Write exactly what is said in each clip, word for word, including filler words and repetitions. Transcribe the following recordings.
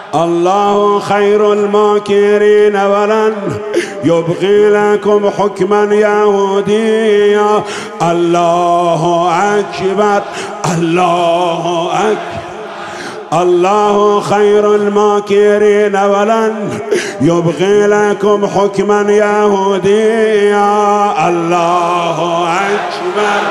الله خير الماكرين ولن يبغي لكم حكما يهوديا. الله أكبر الله أكبر. الله خير الماكرين ولن يبغي لكم حكما يهوديا. الله أكبر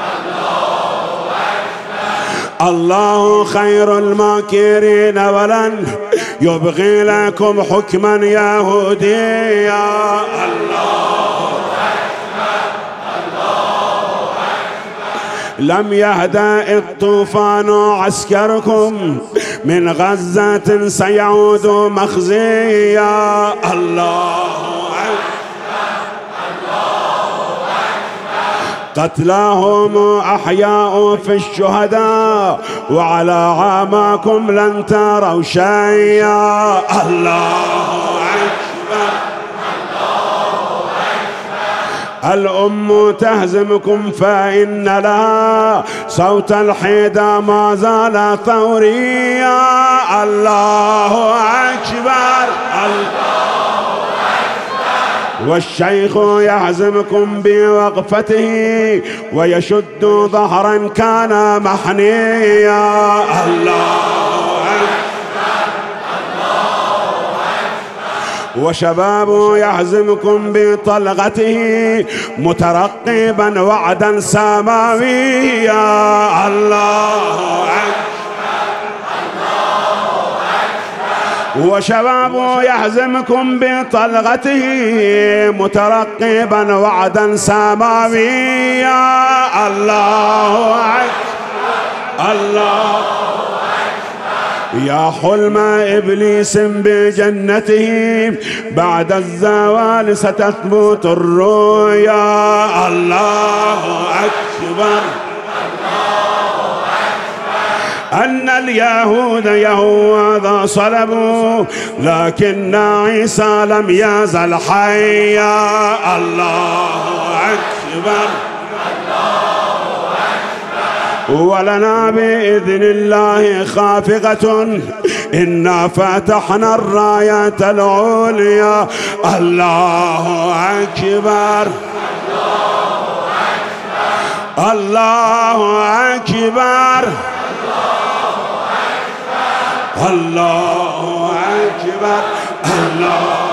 الله خير الماكرين ولن يبغي لكم حكما يهوديا. الله أكبر الله أكبر. لم يهدأ الطوفان عسكركم من غزة سيعود مخزيا. الله قتلاهم أحياء في الشهداء وعلى عاماكم لن تروا شيئا. الله أكبر الله أكبر. الأم تهزمكم فإن لها صوت الحيدة ما زال ثوريا. الله أكبر الله. والشيخ يهزمكم بوقفته ويشد ظهرا كان محنيا. الله أكبر الله أكبر. وشباب يهزمكم بطلقته مترقبا وعدا سماويا. الله أكبر وشباب يهزمكم بطلقته مترقبا وعدا سماويا. الله أكبر الله أكبر. يا حلم إبليس بجنته بعد الزوال ستثبت الرؤيا. الله أكبر أن اليهود يهوذا صلبوا لكن عيسى لم يزل حيا. الله أكبر ولنا بإذن الله خافقة إنا فتحنا الراية العليا. الله أكبر الله أكبر الله أكبر الله